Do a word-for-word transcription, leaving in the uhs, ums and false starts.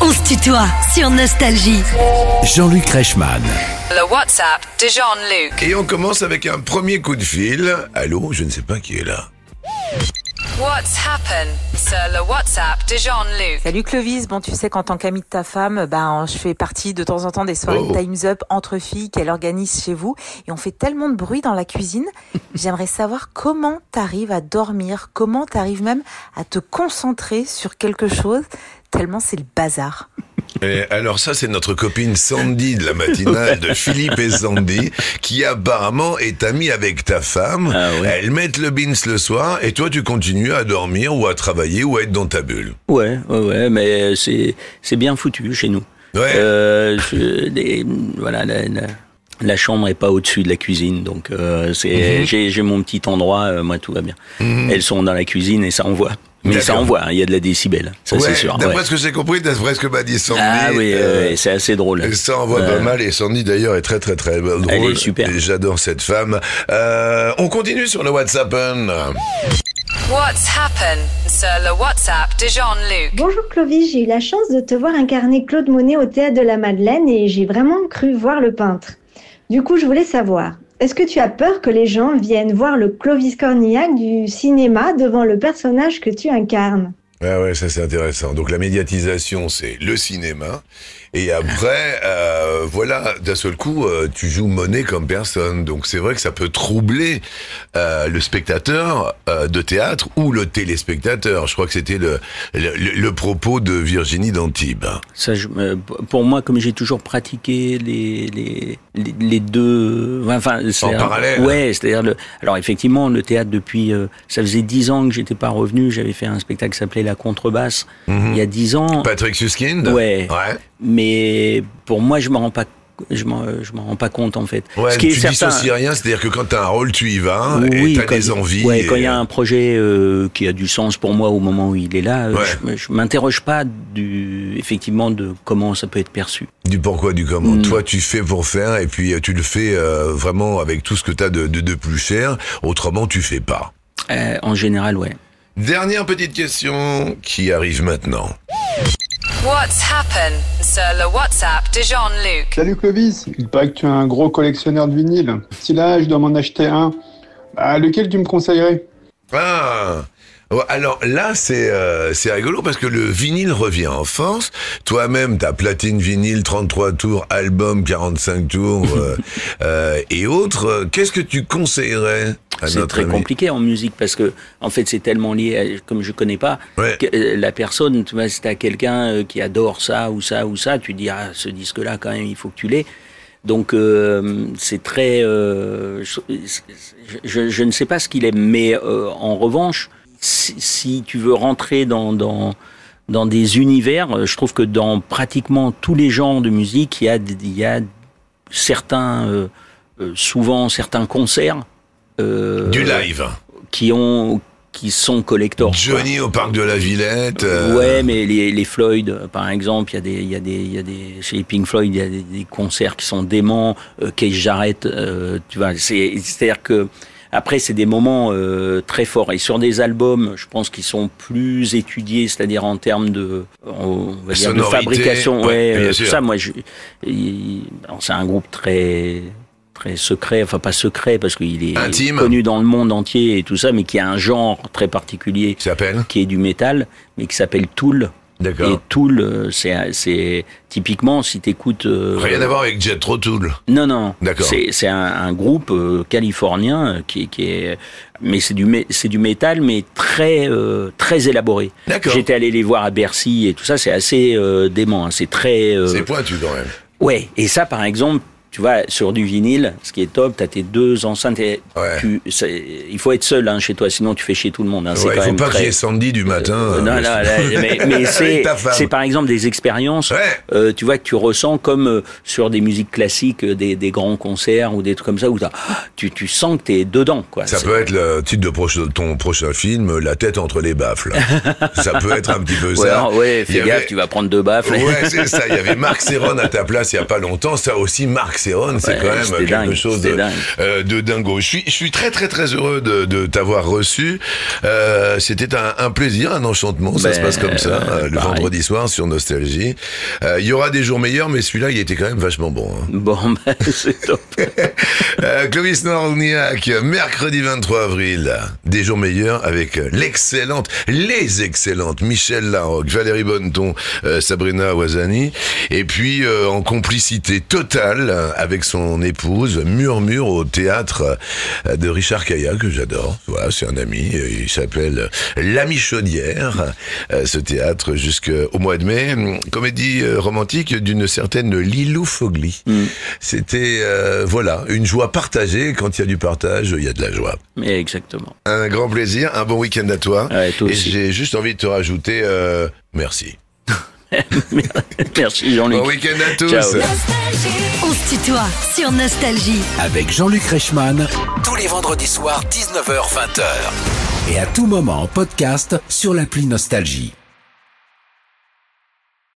On se tutoie sur Nostalgie. Jean-Luc Reichmann. Le WhatsApp de Jean-Luc. Et on commence avec un premier coup de fil. Allô, je ne sais pas qui est là. What's happened? Sur le WhatsApp de Jean-Luc. Salut Clovis, bon tu sais qu'en tant qu'amie de ta femme, ben je fais partie de temps en temps des soirées Oh. Time's Up entre filles qu'elle organise chez vous et on fait tellement de bruit dans la cuisine. J'aimerais savoir comment t'arrives à dormir, comment t'arrives même à te concentrer sur quelque chose tellement c'est le bazar. Et alors ça, c'est notre copine Sandy de la matinale de Philippe et Sandy, qui apparemment est amie avec ta femme. Ah ouais. Elles mettent le beans le soir et toi, tu continues à dormir ou à travailler ou à être dans ta bulle. Ouais, ouais, ouais, mais c'est c'est bien foutu chez nous. Ouais. Euh, je- des- voilà, la, la, la chambre est pas au-dessus de la cuisine, donc euh, c'est Mhm. j'ai j'ai mon petit endroit, euh, moi tout va bien. Mhm. Elles sont dans la cuisine et ça envoie. Mais ça D'accord. envoie, hein, il y a de la décibel, ça Ouais, c'est sûr. d'après Ouais. ce que j'ai compris, d'après ce que m'a dit Sandy. Ah oui, euh, ouais, c'est assez drôle. Et ça envoie Euh, pas mal, et Sandy d'ailleurs est très très très drôle. Elle est super. Et j'adore cette femme. Euh, on continue sur le WhatsApp. What's happened? Sur le WhatsApp de Jean-Luc. Bonjour Clovis, j'ai eu la chance de te voir incarner Claude Monet au Théâtre de la Madeleine et j'ai vraiment cru voir le peintre. Du coup, je voulais savoir, est-ce que tu as peur que les gens viennent voir le Clovis Cornillac du cinéma devant le personnage que tu incarnes ? Ah ouais, ça c'est intéressant. Donc la médiatisation, c'est le cinéma. Et après, euh, voilà, d'un seul coup, euh, tu joues Monet comme personne. Donc c'est vrai que ça peut troubler euh, le spectateur euh, de théâtre ou le téléspectateur. Je crois que c'était le, le, le- le propos de Virginie d'Antibes. Ça, je, euh, pour moi, comme j'ai toujours pratiqué les les les, les deux, enfin, c'est- parallèle. Ouais, c'est-à-dire le. Alors effectivement, le théâtre depuis, euh, ça faisait dix ans que j'étais pas revenu. J'avais fait un spectacle qui s'appelait La Contrebasse il y a dix ans. Patrick Suskind. Ouais. Ouais. Mais pour moi, je me rends pas, je m'en, je m'en rends pas compte en fait. Ouais, Ce qui tu est certain. dissocies rien, c'est-à-dire que quand t'as un rôle, tu y vas, Oui, et t'as quand- des envies. Ouais, et- quand il y a un projet euh, qui a du sens pour moi au moment où il est là, euh, Ouais. je, je m'interroge pas du, effectivement de comment ça peut être perçu. Du pourquoi, du comment. Mm. Toi, tu fais pour faire, et puis euh, tu le fais euh, vraiment avec tout ce que t'as de, de, de plus cher. Autrement, tu fais pas. Euh, en général, ouais. Dernière petite question qui arrive maintenant. What's happened? Sur le WhatsApp de Jean-Luc. Salut Clovis, il paraît que tu es un gros collectionneur de vinyles. Si là, je dois m'en acheter un, bah, lequel tu me conseillerais ? Ah, alors là, c'est euh, c'est rigolo parce que le vinyle revient en force. Toi-même, t'as platine vinyle, trente-trois tours, album, quarante-cinq tours euh, euh, et autres. Qu'est-ce que tu conseillerais à C'est notre très ami compliqué en musique parce que en fait c'est tellement lié, à- comme je connais pas Ouais. que, euh, la personne. Tu vois, si t'as quelqu'un euh, qui adore ça ou ça ou ça, tu dis ah ce disque-là quand même il faut que tu l'aies. Donc euh, c'est très, euh, je, je, je ne sais pas ce qu'il aime, mais euh, en revanche, si, si tu veux rentrer dans dans dans des univers, euh, je trouve que dans pratiquement tous les genres de musique, il y a il y a certains euh, euh, souvent certains concerts euh, Du live. qui ont qui sont collectors. quoi. Johnny au parc de la Villette. euh, Ouais, mais les, les Floyd, euh, par exemple, il y a des, il y a des, il y a des, chez les Pink Floyd, il y a des, des concerts qui sont déments. Euh, Keith Jarrett, euh, tu vois, c'est, c'est-à-dire que après c'est des moments euh, très forts. Et sur des albums, je pense qu'ils sont plus étudiés, c'est-à-dire en termes de, on va dire, de Sonorité, fabrication. ouais, Ouais, bien euh, sûr. tout ça. Moi, je, il- alors, c'est un groupe très très secret, enfin pas secret parce qu'il est Intime. connu dans le monde entier et tout ça, mais qui a un genre très particulier Qui s'appelle qui est du métal, mais qui s'appelle Tool. Et D'accord. Tool, euh, c'est, c'est typiquement si t'écoutes. euh, Rien à voir avec Jethro Tull. Non, non. D'accord. C'est, c'est un, un groupe euh, californien euh, qui, qui est, mais c'est du, mé- c'est du métal, mais très, euh, très élaboré. D'accord. J'étais allé les voir à Bercy et tout ça, c'est assez euh, dément. Hein, c'est très. euh, C'est pointu quand même. Ouais. Et ça, par exemple. Tu vois, sur du vinyle, ce qui est top, t'as tes deux enceintes. Et Ouais. tu, c'est- il faut être seul hein, chez toi, sinon tu fais chier tout le monde. Hein, c'est Ouais, il quand faut même pas très... qu'il y ait Sandy du matin. Euh, euh, non, non, là, mais, mais c'est, Avec ta femme. c'est par exemple des expériences, Ouais. euh, tu vois, que tu ressens comme euh, sur des musiques classiques, euh, des, des grands concerts ou des trucs comme ça, où t'as, tu, tu sens que t'es dedans, quoi. Ça C'est- peut être le titre de proche- ton prochain film, La tête entre les baffles. Ça peut être un petit peu Ouais, ça. ouais, Il fais y gaffe, avait- tu vas prendre deux baffles. Ouais, c'est ça. Il y avait Marc Serron à ta place il y a pas longtemps. Ça aussi, Marc Céron, c'est Ouais, quand même c'était quelque dingue, chose c'était de, dingue. euh, de dingo. Je suis, je suis très très très heureux de, de t'avoir reçu. Euh, c'était un, un plaisir, un enchantement. Ça Ben, se passe comme ça, euh, euh, le pareil. vendredi soir sur Nostalgie. Euh, Il y aura des jours meilleurs, mais celui-là, il était quand même vachement bon. Hein. Bon, ben, c'est top. Euh, Clovis Norniak, mercredi vingt-trois avril, des jours meilleurs avec l'excellente, les excellentes Michel Larocque, Valérie Bonneton, euh, Sabrina Ouazani, et puis euh, en complicité totale euh, avec son épouse, Murmure au théâtre euh, de Richard Caillat, que j'adore. Voilà, c'est un ami, euh, il s'appelle L'Ami Chaudière, euh, ce théâtre jusqu'au mois de mai. Comédie euh, romantique d'une certaine Lilou Fogli. Mm. C'était, euh, voilà, une joie partagée. Quand il y a du partage, il y a de la joie. Mais exactement. Un grand plaisir, un bon week-end à toi. Ouais, toi Et aussi. j'ai juste envie de te rajouter, euh, merci. Merci Jean-Luc. Bon week-end à tous. Ciao. On se tutoie sur Nostalgie. Avec Jean-Luc Reichmann, tous les vendredis soirs, dix-neuf heures vingt. Et à tout moment en podcast sur l'appli Nostalgie.